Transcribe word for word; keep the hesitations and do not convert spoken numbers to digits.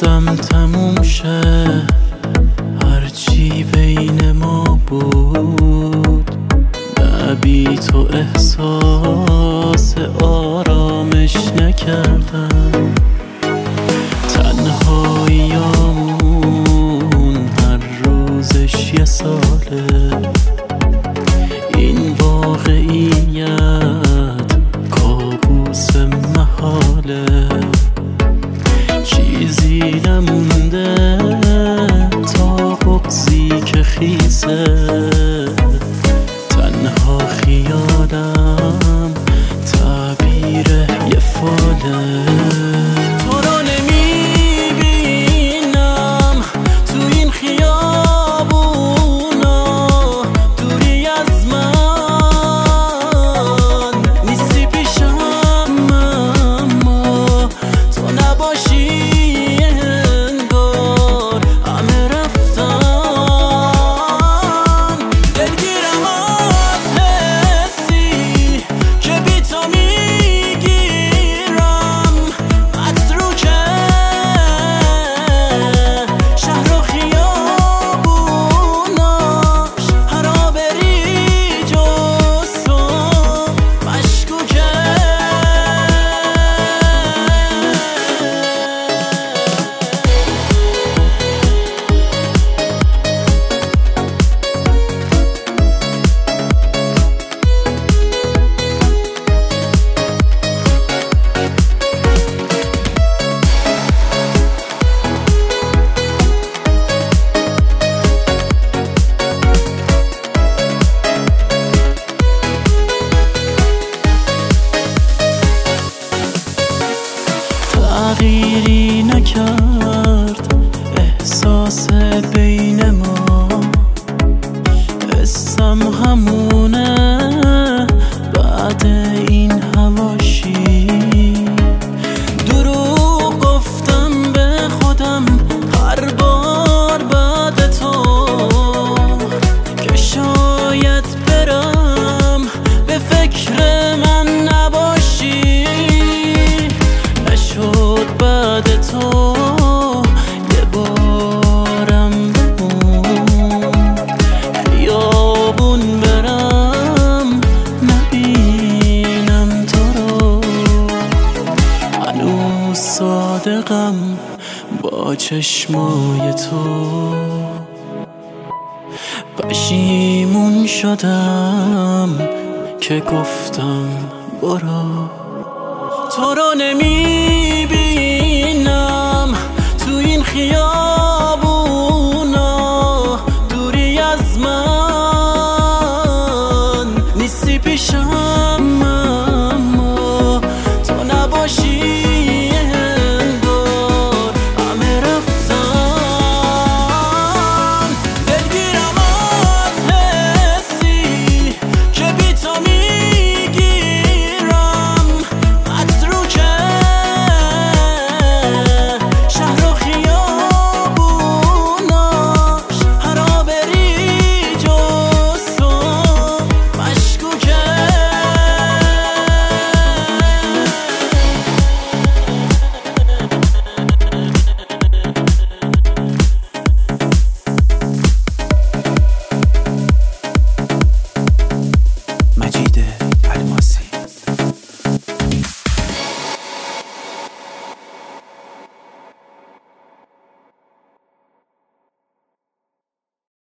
میخواستم تموم شه هرچی بین ما بود، نه بی تو احساس آرامش نکردم. تنهاییامون هر روزش یه ساله، این واقعیت کابوس محاله. چیزی نمونده تا بغضی که خیسه، تنها خیالم تعبیر یه فاله. تو رو نمیبینم تو این خیابونا، دوری از من نیستی پیشم، اما تو نباشی انگار همه رفتن. دلگیرم از حسی که بی تو میگیرم متروکه شهر و خیابوناش، هرا بری جز تو مشکوکه. تغییری نکرد احساس بین ما، حسم همونه بعد این حواشی. دروغ گفتم به خودم هر بار بعد تو که شاید برم به فکر من نباشی. نشد بعد تو یه بارم بمون، خیابون برم نبینم تو رو. هنوز صادقم با چشمای تو، پشیمون شدم که گفتم برو. تو رو نمیبینم